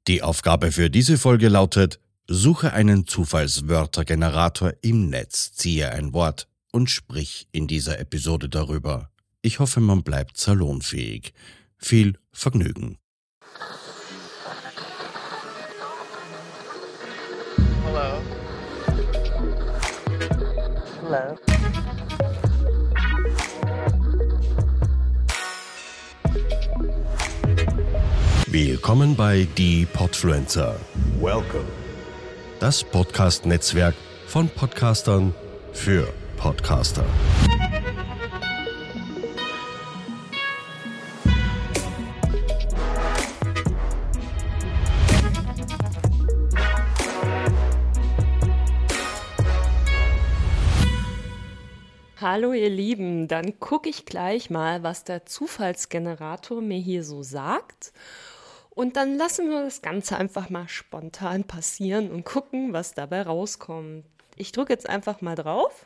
Die Aufgabe für diese Folge lautet: Suche einen Zufallswörtergenerator im Netz, ziehe ein Wort und sprich in dieser Episode darüber. Ich hoffe, man bleibt salonfähig. Viel Vergnügen. Hello. Hello. Willkommen bei Die Podfluencer. Welcome. Das Podcast-Netzwerk von Podcastern für Podcaster. Hallo ihr Lieben, dann gucke ich gleich mal, was der Zufallsgenerator mir hier so sagt. Und dann lassen wir das Ganze einfach mal spontan passieren und gucken, was dabei rauskommt. Ich drücke jetzt einfach mal drauf.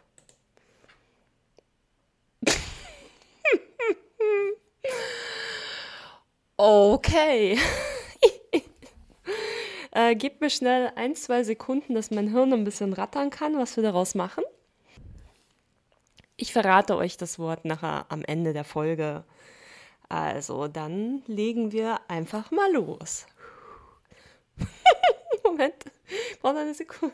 Okay. Gebt mir schnell 1-2 Sekunden, dass mein Hirn ein bisschen rattern kann, was wir daraus machen. Ich verrate euch das Wort nachher am Ende der Folge. Also, dann legen wir einfach mal los. Moment, ich brauche noch eine Sekunde.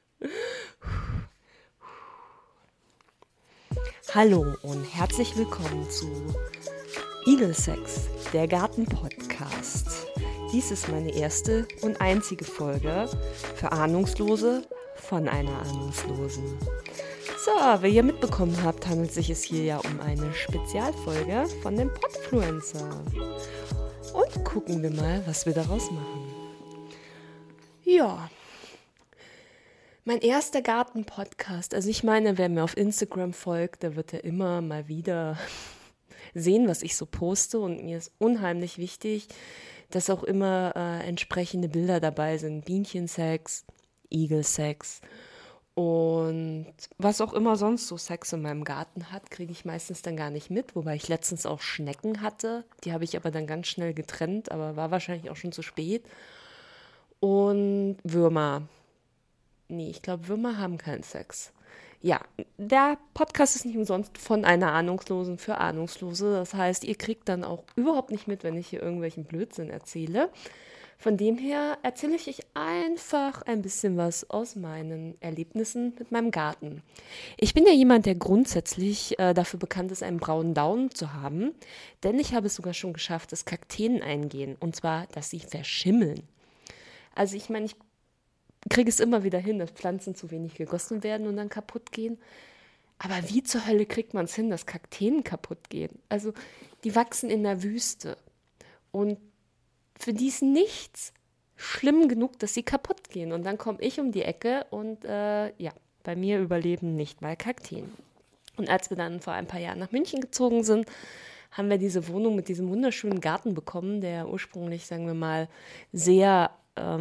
Hallo und herzlich willkommen zu Eagle Sex, der Garten-Podcast. Dies ist meine erste und einzige Folge für Ahnungslose von einer Ahnungslosen. So, wie ihr mitbekommen habt, handelt sich es hier ja um eine Spezialfolge von dem Podfluencer. Und gucken wir mal, was wir daraus machen. Ja, mein erster Garten-Podcast. Also ich meine, wer mir auf Instagram folgt, der wird ja immer mal wieder sehen, was ich so poste. Und mir ist unheimlich wichtig, dass auch immer entsprechende Bilder dabei sind. Bienchensex, Eagle-Sex. Und was auch immer sonst so Sex in meinem Garten hat, kriege ich meistens dann gar nicht mit. Wobei ich letztens auch Schnecken hatte. Die habe ich aber dann ganz schnell getrennt, aber war wahrscheinlich auch schon zu spät. Und Würmer. Nee, ich glaube, Würmer haben keinen Sex. Ja, der Podcast ist nicht umsonst von einer Ahnungslosen für Ahnungslose. Das heißt, ihr kriegt dann auch überhaupt nicht mit, wenn ich hier irgendwelchen Blödsinn erzähle. Von dem her erzähle ich euch einfach ein bisschen was aus meinen Erlebnissen mit meinem Garten. Ich bin ja jemand, der grundsätzlich dafür bekannt ist, einen braunen Daumen zu haben, denn ich habe es sogar schon geschafft, dass Kakteen eingehen, und zwar, dass sie verschimmeln. Also ich meine, ich kriege es immer wieder hin, dass Pflanzen zu wenig gegossen werden und dann kaputt gehen. Aber wie zur Hölle kriegt man es hin, dass Kakteen kaputt gehen? Also die wachsen in der Wüste und für die ist nichts schlimm genug, dass sie kaputt gehen. Und dann komme ich um die Ecke und bei mir überleben nicht mal Kakteen. Und als wir dann vor ein paar Jahren nach München gezogen sind, haben wir diese Wohnung mit diesem wunderschönen Garten bekommen, der ursprünglich, sagen wir mal, sehr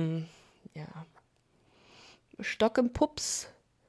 Stock im Pups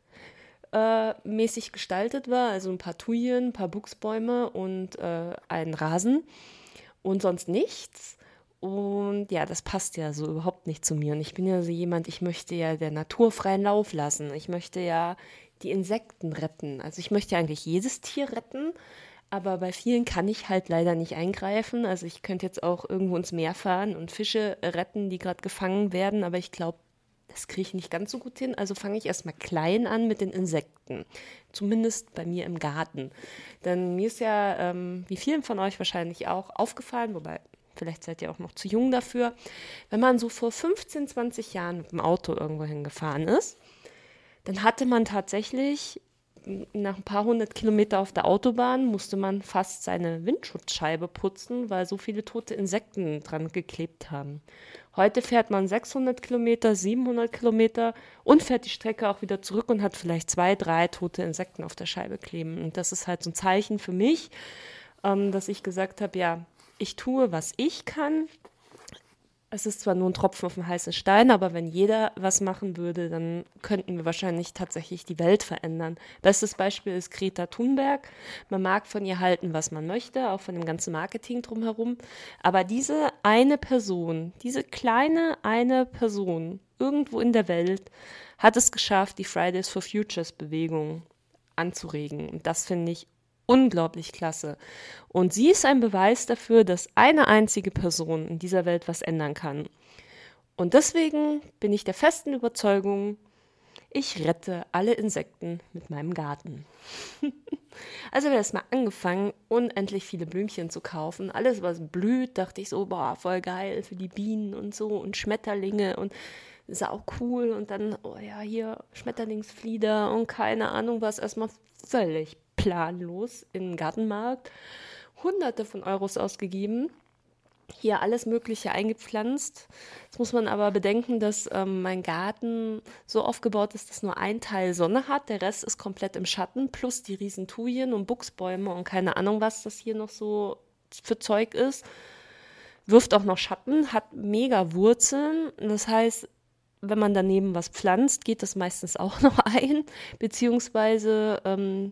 mäßig gestaltet war. Also ein paar Thujen, ein paar Buchsbäume und einen Rasen und sonst nichts. Und ja, das passt ja so überhaupt nicht zu mir. Und ich bin ja so jemand, ich möchte ja der Natur freien Lauf lassen. Ich möchte ja die Insekten retten. Also ich möchte ja eigentlich jedes Tier retten, aber bei vielen kann ich halt leider nicht eingreifen. Also ich könnte jetzt auch irgendwo ins Meer fahren und Fische retten, die gerade gefangen werden, aber ich glaube, das kriege ich nicht ganz so gut hin. Also fange ich erstmal klein an mit den Insekten. Zumindest bei mir im Garten. Denn mir ist ja, wie vielen von euch wahrscheinlich auch, aufgefallen, wobei vielleicht seid ihr auch noch zu jung dafür, wenn man so vor 15, 20 Jahren mit dem Auto irgendwo hingefahren ist, dann hatte man tatsächlich nach ein paar 100 Kilometer auf der Autobahn musste man fast seine Windschutzscheibe putzen, weil so viele tote Insekten dran geklebt haben. Heute fährt man 600 Kilometer, 700 Kilometer und fährt die Strecke auch wieder zurück und hat vielleicht 2, 3 tote Insekten auf der Scheibe kleben. Und das ist halt so ein Zeichen für mich, dass ich gesagt habe, ja, ich tue, was ich kann. Es ist zwar nur ein Tropfen auf dem heißen Stein, aber wenn jeder was machen würde, dann könnten wir wahrscheinlich tatsächlich die Welt verändern. Bestes Beispiel ist Greta Thunberg. Man mag von ihr halten, was man möchte, auch von dem ganzen Marketing drumherum. Aber diese eine Person, diese kleine eine Person irgendwo in der Welt hat es geschafft, die Fridays for Futures Bewegung anzuregen. Und das finde ich unglaublich klasse. Und sie ist ein Beweis dafür, dass eine einzige Person in dieser Welt was ändern kann. Und deswegen bin ich der festen Überzeugung, ich rette alle Insekten mit meinem Garten. Also habe ich erst mal angefangen, unendlich viele Blümchen zu kaufen. Alles, was blüht, dachte ich so, boah, voll geil für die Bienen und so und Schmetterlinge und ist auch cool. Und dann, oh ja, hier Schmetterlingsflieder und keine Ahnung was, erstmal völlig planlos im Gartenmarkt. Hunderte von Euros ausgegeben. Hier alles Mögliche eingepflanzt. Jetzt muss man aber bedenken, dass mein Garten so aufgebaut ist, dass nur ein Teil Sonne hat. Der Rest ist komplett im Schatten, plus die riesen Thujen und Buchsbäume und keine Ahnung, was das hier noch so für Zeug ist. Wirft auch noch Schatten, hat mega Wurzeln. Das heißt, wenn man daneben was pflanzt, geht das meistens auch noch ein, beziehungsweise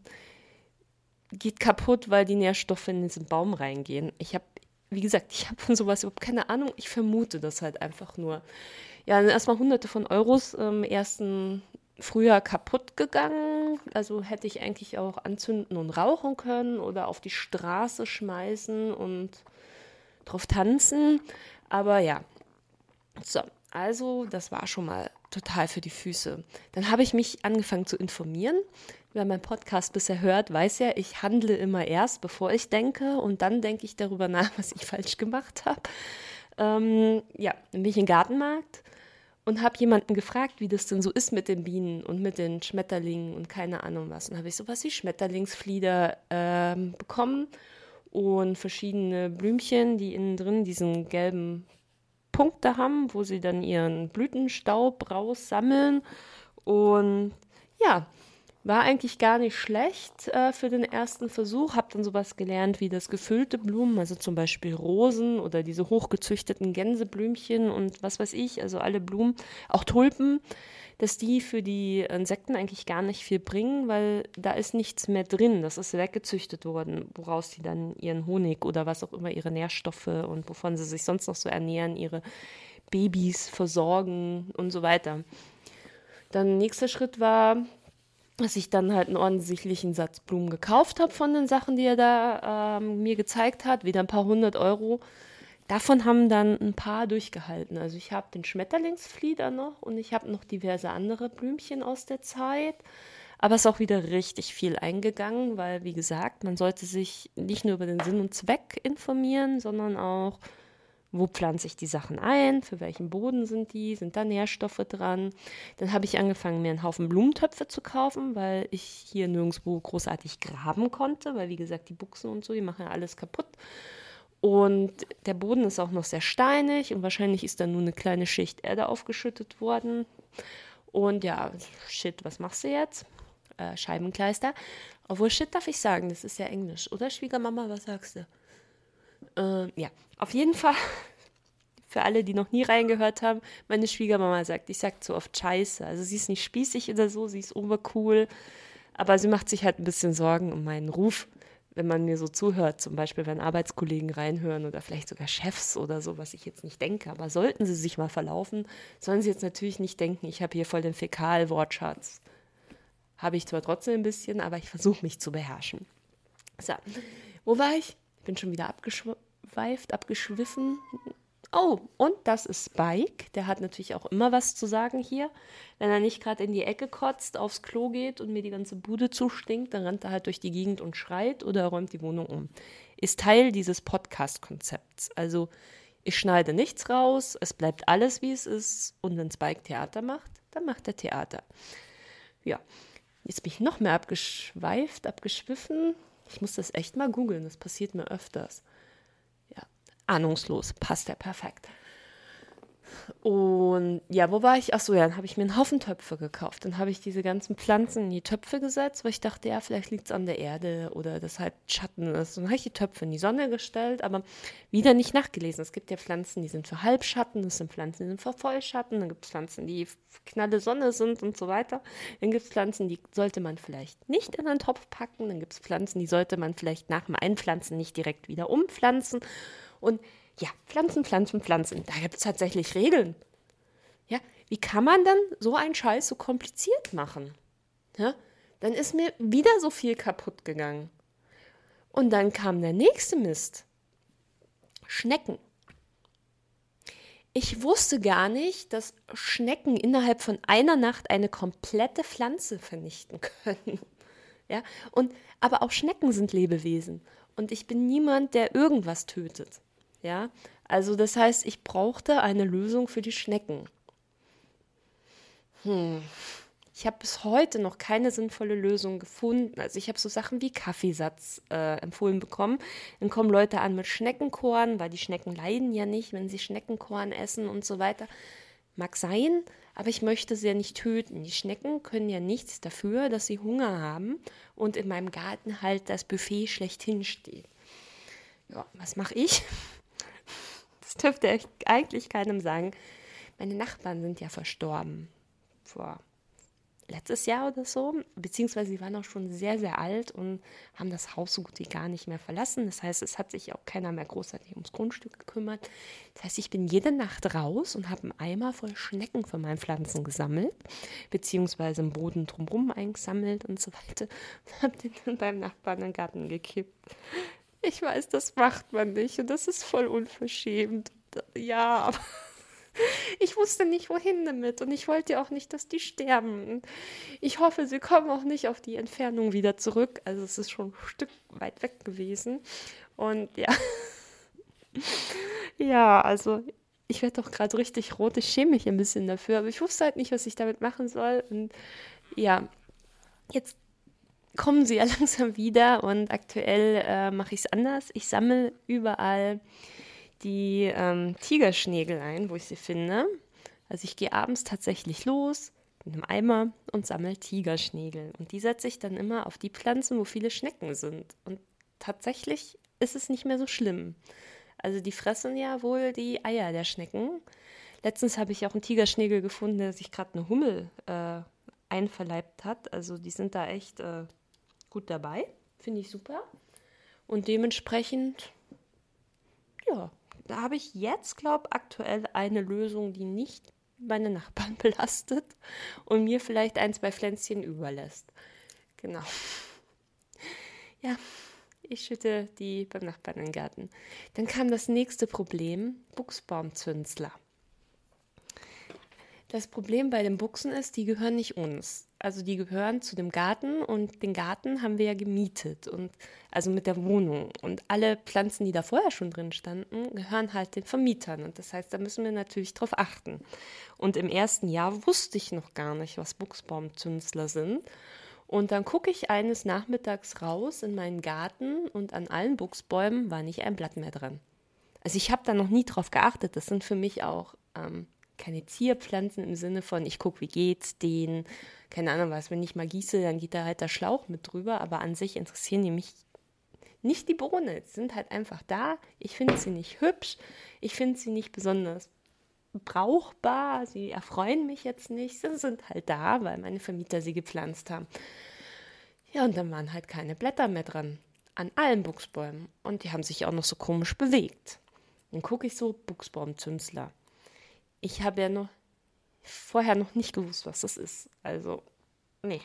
geht kaputt, weil die Nährstoffe in diesen Baum reingehen. Wie gesagt, ich habe von sowas überhaupt keine Ahnung. Ich vermute das halt einfach nur. Ja, dann erstmal Hunderte von Euros im ersten Frühjahr kaputt gegangen. Also hätte ich eigentlich auch anzünden und rauchen können oder auf die Straße schmeißen und drauf tanzen. Aber ja, so, also das war schon mal total für die Füße. Dann habe ich mich angefangen zu informieren. Wer meinen Podcast bisher hört, weiß ja, ich handle immer erst, bevor ich denke und dann denke ich darüber nach, was ich falsch gemacht habe. Dann bin ich in den Gartenmarkt und habe jemanden gefragt, wie das denn so ist mit den Bienen und mit den Schmetterlingen und keine Ahnung was. Und habe ich sowas wie Schmetterlingsflieder bekommen und verschiedene Blümchen, die innen drin diesen gelben Punkte haben, wo sie dann ihren Blütenstaub raussammeln. Und ja, war eigentlich gar nicht schlecht für den ersten Versuch. Habe dann sowas gelernt wie das gefüllte Blumen, also zum Beispiel Rosen oder diese hochgezüchteten Gänseblümchen und was weiß ich, also alle Blumen, auch Tulpen, dass die für die Insekten eigentlich gar nicht viel bringen, weil da ist nichts mehr drin. Das ist weggezüchtet worden, woraus die dann ihren Honig oder was auch immer, ihre Nährstoffe und wovon sie sich sonst noch so ernähren, ihre Babys versorgen und so weiter. Dann nächster Schritt war, dass ich dann halt einen ordentlichen Satz Blumen gekauft habe von den Sachen, die er da mir gezeigt hat, wieder ein paar 100 Euro. Davon haben dann ein paar durchgehalten. Also ich habe den Schmetterlingsflieder noch und ich habe noch diverse andere Blümchen aus der Zeit. Aber es ist auch wieder richtig viel eingegangen, weil, wie gesagt, man sollte sich nicht nur über den Sinn und Zweck informieren, sondern auch, wo pflanze ich die Sachen ein, für welchen Boden sind da Nährstoffe dran. Dann habe ich angefangen, mir einen Haufen Blumentöpfe zu kaufen, weil ich hier nirgendwo großartig graben konnte, weil, wie gesagt, die Buchsen und so, die machen ja alles kaputt. Und der Boden ist auch noch sehr steinig und wahrscheinlich ist da nur eine kleine Schicht Erde aufgeschüttet worden. Und ja, shit, was machst du jetzt? Scheibenkleister. Obwohl, shit darf ich sagen, das ist ja Englisch. Oder, Schwiegermama, was sagst du? Ja, auf jeden Fall, für alle, die noch nie reingehört haben, meine Schwiegermama sagt, ich sag zu oft Scheiße. Also sie ist nicht spießig oder so, sie ist obercool, aber sie macht sich halt ein bisschen Sorgen um meinen Ruf, wenn man mir so zuhört, zum Beispiel, wenn Arbeitskollegen reinhören oder vielleicht sogar Chefs oder so, was ich jetzt nicht denke. Aber sollten sie sich mal verlaufen, sollen sie jetzt natürlich nicht denken, ich habe hier voll den Fäkal-Wortschatz. Habe ich zwar trotzdem ein bisschen, aber ich versuche mich zu beherrschen. So, wo war ich? Ich bin schon wieder abgeschwiffen. Oh, und das ist Spike. Der hat natürlich auch immer was zu sagen hier. Wenn er nicht gerade in die Ecke kotzt, aufs Klo geht und mir die ganze Bude zustinkt, dann rennt er halt durch die Gegend und schreit oder räumt die Wohnung um. Ist Teil dieses Podcast-Konzepts. Also ich schneide nichts raus, es bleibt alles, wie es ist. Und wenn Spike Theater macht, dann macht er Theater. Ja, jetzt bin ich noch mehr abgeschwiffen. Ich muss das echt mal googeln, das passiert mir öfters. Ja, ahnungslos, passt ja perfekt. Und ja, wo war ich? Achso, ja, dann habe ich mir einen Haufen Töpfe gekauft. Dann habe ich diese ganzen Pflanzen in die Töpfe gesetzt, weil ich dachte, ja, vielleicht liegt es an der Erde oder dass halt Schatten ist. Und dann habe ich die Töpfe in die Sonne gestellt, aber wieder nicht nachgelesen. Es gibt ja Pflanzen, die sind für Halbschatten, das sind Pflanzen, die sind für Vollschatten, dann gibt es Pflanzen, die knalle Sonne sind und so weiter. Dann gibt es Pflanzen, die sollte man vielleicht nicht in einen Topf packen. Dann gibt es Pflanzen, die sollte man vielleicht nach dem Einpflanzen nicht direkt wieder umpflanzen. Und Ja, Pflanzen. Da gibt es tatsächlich Regeln. Ja, wie kann man dann so einen Scheiß so kompliziert machen? Ja, dann ist mir wieder so viel kaputt gegangen. Und dann kam der nächste Mist. Schnecken. Ich wusste gar nicht, dass Schnecken innerhalb von einer Nacht eine komplette Pflanze vernichten können. Ja, aber auch Schnecken sind Lebewesen. Und ich bin niemand, der irgendwas tötet. Ja, also das heißt, ich brauchte eine Lösung für die Schnecken. Ich habe bis heute noch keine sinnvolle Lösung gefunden. Also ich habe so Sachen wie Kaffeesatz empfohlen bekommen. Dann kommen Leute an mit Schneckenkorn, weil die Schnecken leiden ja nicht, wenn sie Schneckenkorn essen und so weiter. Mag sein, aber ich möchte sie ja nicht töten. Die Schnecken können ja nichts dafür, dass sie Hunger haben und in meinem Garten halt das Buffet schlechthin steht. Ja, was mache ich? Das dürfte eigentlich keinem sagen. Meine Nachbarn sind ja verstorben. Vor letztes Jahr oder so, beziehungsweise sie waren auch schon sehr, sehr alt und haben das Haus so gut wie gar nicht mehr verlassen. Das heißt, es hat sich auch keiner mehr großartig ums Grundstück gekümmert. Das heißt, ich bin jede Nacht raus und habe einen Eimer voll Schnecken für meine Pflanzen gesammelt, beziehungsweise im Boden drumherum eingesammelt und so weiter und habe den dann beim Nachbarn in den Garten gekippt. Ich weiß, das macht man nicht und das ist voll unverschämt. Ja, aber ich wusste nicht, wohin damit und ich wollte auch nicht, dass die sterben. Ich hoffe, sie kommen auch nicht auf die Entfernung wieder zurück. Also es ist schon ein Stück weit weg gewesen. Und ja, ja, also ich werde doch gerade richtig rot. Ich schäme mich ein bisschen dafür, aber ich wusste halt nicht, was ich damit machen soll. Und ja, jetzt kommen sie ja langsam wieder und aktuell mache ich es anders. Ich sammle überall die Tigerschnägel ein, wo ich sie finde. Also ich gehe abends tatsächlich los mit einem Eimer und sammle Tigerschnägel. Und die setze ich dann immer auf die Pflanzen, wo viele Schnecken sind. Und tatsächlich ist es nicht mehr so schlimm. Also die fressen ja wohl die Eier der Schnecken. Letztens habe ich auch einen Tigerschnägel gefunden, der sich gerade eine Hummel einverleibt hat. Also die sind da echt gut dabei. Finde ich super. Und dementsprechend, ja, da habe ich jetzt, glaube ich, aktuell eine Lösung, die nicht meine Nachbarn belastet und mir vielleicht 1, 2 Pflänzchen überlässt. Genau. Ja, ich schütte die beim Nachbarn in den Garten. Dann kam das nächste Problem, Buchsbaumzünsler. Das Problem bei den Buchsen ist, die gehören nicht uns. Also die gehören zu dem Garten und den Garten haben wir ja gemietet, und also mit der Wohnung. Und alle Pflanzen, die da vorher schon drin standen, gehören halt den Vermietern. Und das heißt, da müssen wir natürlich drauf achten. Und im ersten Jahr wusste ich noch gar nicht, was Buchsbaumzünsler sind. Und dann gucke ich eines Nachmittags raus in meinen Garten und an allen Buchsbäumen war nicht ein Blatt mehr dran. Also ich habe da noch nie drauf geachtet. Das sind für mich auch keine Zierpflanzen im Sinne von, ich gucke, wie geht's denen, keine Ahnung was, wenn ich mal gieße, dann geht da halt der Schlauch mit drüber, aber an sich interessieren die mich nicht die Bohnen, sie sind halt einfach da, ich finde sie nicht hübsch, ich finde sie nicht besonders brauchbar, sie erfreuen mich jetzt nicht, sie sind halt da, weil meine Vermieter sie gepflanzt haben. Ja, und dann waren halt keine Blätter mehr dran, an allen Buchsbäumen, und die haben sich auch noch so komisch bewegt. Dann gucke ich so, Buchsbaumzünsler. Ich habe ja vorher noch nicht gewusst, was das ist. Also, nee.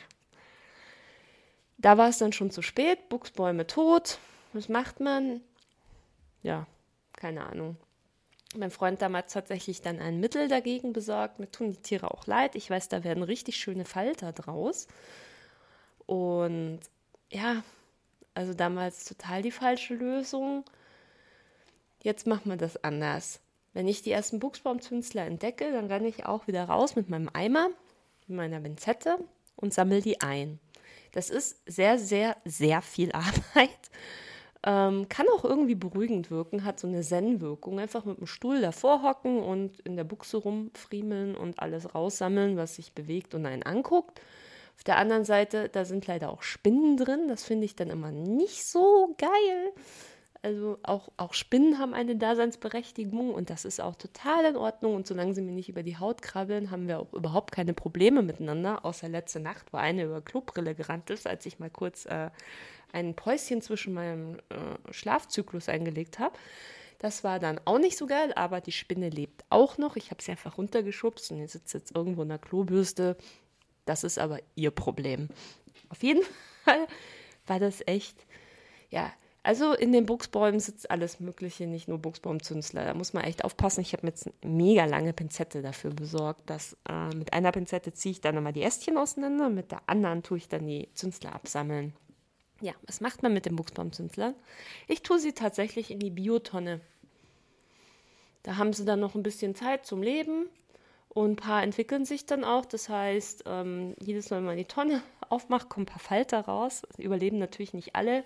Da war es dann schon zu spät, Buchsbäume tot. Was macht man? Ja, keine Ahnung. Mein Freund damals tatsächlich dann ein Mittel dagegen besorgt. Mir tun die Tiere auch leid. Ich weiß, da werden richtig schöne Falter draus. Und ja, also damals total die falsche Lösung. Jetzt machen wir das anders. Wenn ich die ersten Buchsbaumzünsler entdecke, dann renne ich auch wieder raus mit meinem Eimer, mit meiner Pinzette und sammle die ein. Das ist sehr, sehr, sehr viel Arbeit. Kann auch irgendwie beruhigend wirken, hat so eine Zen-Wirkung. Einfach mit dem Stuhl davor hocken und in der Buchse rumfriemeln und alles raussammeln, was sich bewegt und einen anguckt. Auf der anderen Seite, da sind leider auch Spinnen drin. Das finde ich dann immer nicht so geil. Also auch Spinnen haben eine Daseinsberechtigung und das ist auch total in Ordnung. Und solange sie mir nicht über die Haut krabbeln, haben wir auch überhaupt keine Probleme miteinander. Außer letzte Nacht, wo eine über Klobrille gerannt ist, als ich mal kurz ein Päuschen zwischen meinem Schlafzyklus eingelegt habe. Das war dann auch nicht so geil, aber die Spinne lebt auch noch. Ich habe sie einfach runtergeschubst und die sitzt jetzt irgendwo in der Klobürste. Das ist aber ihr Problem. Auf jeden Fall war das echt, ja, also in den Buchsbäumen sitzt alles Mögliche, nicht nur Buchsbaumzünsler. Da muss man echt aufpassen. Ich habe mir jetzt eine mega lange Pinzette dafür besorgt. Mit einer Pinzette ziehe ich dann nochmal die Ästchen auseinander und mit der anderen tue ich dann die Zünsler absammeln. Ja, was macht man mit den Buchsbaumzünslern? Ich tue sie tatsächlich in die Biotonne. Da haben sie dann noch ein bisschen Zeit zum Leben und ein paar entwickeln sich dann auch. Das heißt, jedes Mal, wenn man die Tonne aufmacht, kommen ein paar Falter raus. Überleben natürlich nicht alle.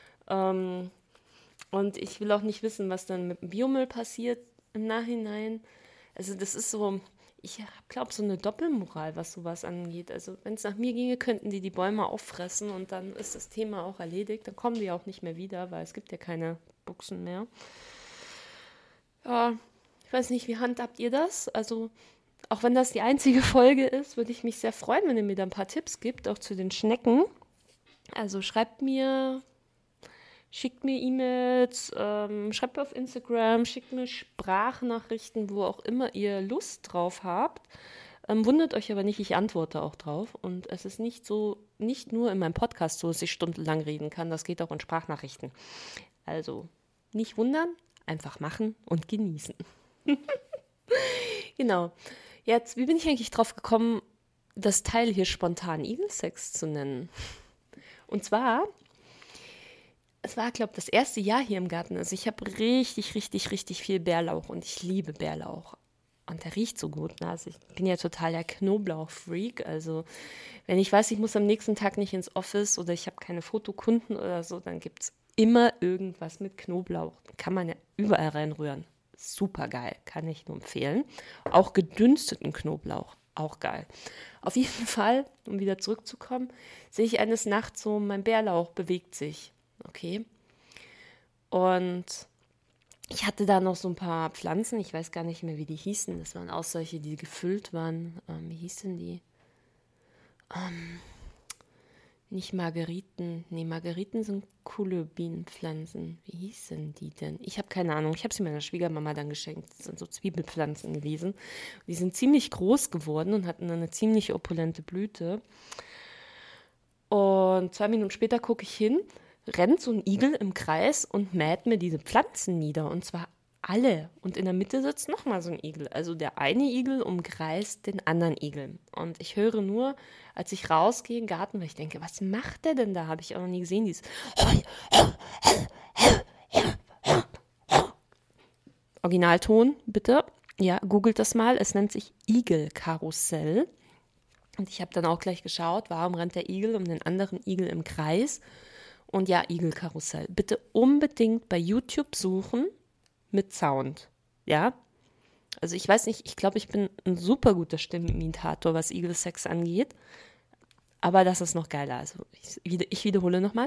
Und ich will auch nicht wissen, was dann mit dem Biomüll passiert im Nachhinein. Also das ist so, ich glaube, so eine Doppelmoral, was sowas angeht. Also wenn es nach mir ginge, könnten die Bäume auffressen und dann ist das Thema auch erledigt. Dann kommen die auch nicht mehr wieder, weil es gibt ja keine Buchsen mehr. Ja, ich weiß nicht, wie handhabt ihr das? Also auch wenn das die einzige Folge ist, würde ich mich sehr freuen, wenn ihr mir da ein paar Tipps gibt, auch zu den Schnecken. Also schreibt mir E-Mails, schreibt mir auf Instagram, schickt mir Sprachnachrichten, wo auch immer ihr Lust drauf habt. Wundert euch aber nicht, ich antworte auch drauf. Und es ist nicht nur in meinem Podcast so, dass ich stundenlang reden kann, das geht auch in Sprachnachrichten. Also nicht wundern, einfach machen und genießen. Genau. Jetzt, wie bin ich eigentlich drauf gekommen, das Teil hier spontan Igelsex zu nennen? Und zwar, es war, glaube ich, das erste Jahr hier im Garten. Also ich habe richtig, richtig, richtig viel Bärlauch und ich liebe Bärlauch. Und der riecht so gut. Ne? Also ich bin ja total der Knoblauch-Freak. Also wenn ich weiß, ich muss am nächsten Tag nicht ins Office oder ich habe keine Fotokunden oder so, dann gibt es immer irgendwas mit Knoblauch. Kann man ja überall reinrühren. Super geil, kann ich nur empfehlen. Auch gedünsteten Knoblauch, auch geil. Auf jeden Fall, um wieder zurückzukommen, sehe ich eines Nachts so, mein Bärlauch bewegt sich. Okay. Und ich hatte da noch so ein paar Pflanzen, ich weiß gar nicht mehr, wie die hießen. Das waren auch solche, die gefüllt waren. Wie hießen die? Nicht Margeriten. Nee, Margeriten sind coole Bienenpflanzen. Wie hießen die denn? Ich habe keine Ahnung. Ich habe sie meiner Schwiegermama dann geschenkt. Das sind so Zwiebelpflanzen gewesen. Die sind ziemlich groß geworden und hatten eine ziemlich opulente Blüte. Und 2 Minuten später gucke ich hin, rennt so ein Igel im Kreis und mäht mir diese Pflanzen nieder. Und zwar alle. Und in der Mitte sitzt nochmal so ein Igel. Also der eine Igel umkreist den anderen Igel. Und ich höre nur, als ich rausgehe im Garten, weil ich denke, was macht der denn da? Habe ich auch noch nie gesehen, dieses Originalton, bitte. Ja, googelt das mal. Es nennt sich Igelkarussell. Und ich habe dann auch gleich geschaut, warum rennt der Igel um den anderen Igel im Kreis? Und ja, Igelkarussell. Bitte unbedingt bei YouTube suchen mit Sound. Ja? Also ich weiß nicht, ich glaube, ich bin ein super guter Stimmenimitator, was Igelsex angeht. Aber das ist noch geiler. Also ich wiederhole nochmal.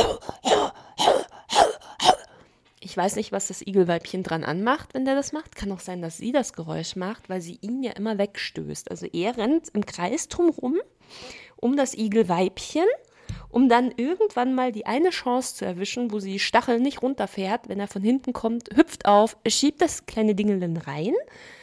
Ich weiß nicht, was das Igelweibchen dran anmacht, wenn der das macht. Kann auch sein, dass sie das Geräusch macht, weil sie ihn ja immer wegstößt. Also er rennt im Kreis drumherum um das Igelweibchen, um dann irgendwann mal die eine Chance zu erwischen, wo sie die Stachel nicht runterfährt, wenn er von hinten kommt, hüpft auf, schiebt das kleine Dingeln rein,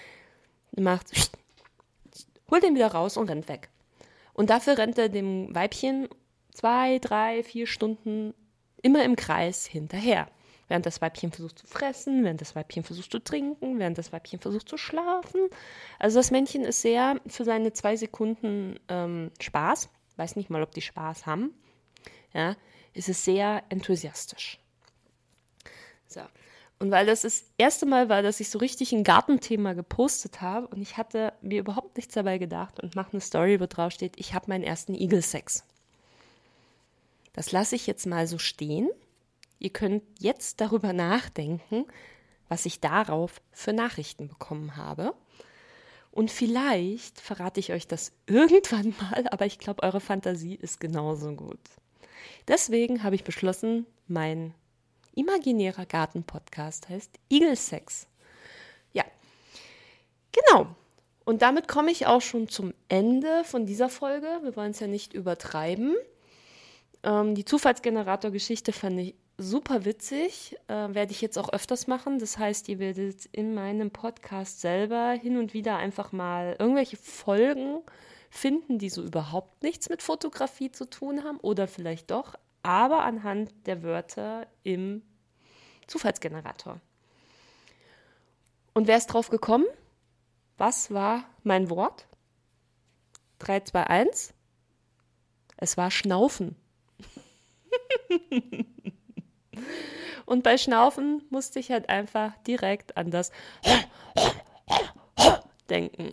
holt den wieder raus und rennt weg. Und dafür rennt er dem Weibchen 2, 3, 4 Stunden immer im Kreis hinterher. Während das Weibchen versucht zu fressen, während das Weibchen versucht zu trinken, während das Weibchen versucht zu schlafen. Also das Männchen ist sehr für seine 2 Sekunden Spaß, weiß nicht mal, ob die Spaß haben, ja, ist es sehr enthusiastisch. So. Und weil das erste Mal war, dass ich so richtig ein Gartenthema gepostet habe und ich hatte mir überhaupt nichts dabei gedacht und mache eine Story, wo drauf steht, ich habe meinen ersten Igelsex. Das lasse ich jetzt mal so stehen. Ihr könnt jetzt darüber nachdenken, was ich darauf für Nachrichten bekommen habe. Und vielleicht verrate ich euch das irgendwann mal, aber ich glaube, eure Fantasie ist genauso gut. Deswegen habe ich beschlossen, mein imaginärer Garten-Podcast heißt Igelsex. Ja, genau. Und damit komme ich auch schon zum Ende von dieser Folge. Wir wollen es ja nicht übertreiben. Die Zufallsgenerator-Geschichte fand ich super witzig, werde ich jetzt auch öfters machen. Das heißt, ihr werdet in meinem Podcast selber hin und wieder einfach mal irgendwelche Folgen finden, die so überhaupt nichts mit Fotografie zu tun haben oder vielleicht doch, aber anhand der Wörter im Zufallsgenerator. Und wer ist drauf gekommen? Was war mein Wort? 3, 2, 1. Es war Schnaufen. Und bei Schnaufen musste ich halt einfach direkt an das denken.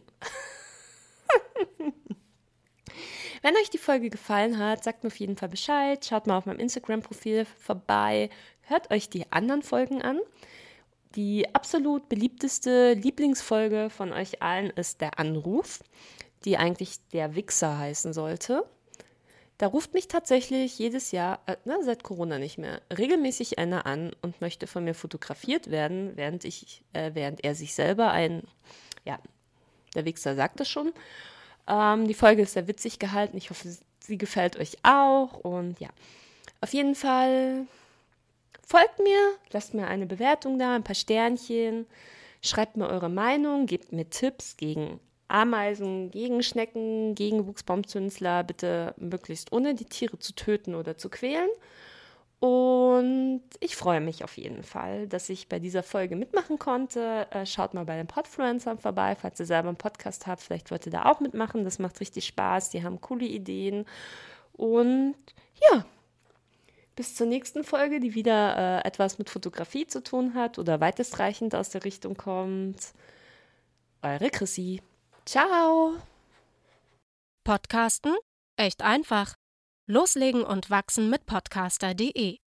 Wenn euch die Folge gefallen hat, sagt mir auf jeden Fall Bescheid. Schaut mal auf meinem Instagram-Profil vorbei. Hört euch die anderen Folgen an. Die absolut beliebteste Lieblingsfolge von euch allen ist der Anruf, die eigentlich der Wichser heißen sollte. Da ruft mich tatsächlich jedes Jahr, seit Corona nicht mehr, regelmäßig einer an und möchte von mir fotografiert werden, während er sich selber der Wichser sagt das schon. Die Folge ist sehr witzig gehalten. Ich hoffe, sie gefällt euch auch. Und ja, auf jeden Fall folgt mir, lasst mir eine Bewertung da, ein paar Sternchen, schreibt mir eure Meinung, gebt mir Tipps gegen Ameisen, gegen Schnecken, gegen Wuchsbaumzünsler, bitte möglichst ohne die Tiere zu töten oder zu quälen. Und ich freue mich auf jeden Fall, dass ich bei dieser Folge mitmachen konnte. Schaut mal bei den Podfluencern vorbei, falls ihr selber einen Podcast habt. Vielleicht wollt ihr da auch mitmachen. Das macht richtig Spaß. Die haben coole Ideen. Und ja, bis zur nächsten Folge, die wieder etwas mit Fotografie zu tun hat oder weitestreichend aus der Richtung kommt. Eure Chrissy. Ciao! Podcasten? Echt einfach. Loslegen und wachsen mit podcaster.de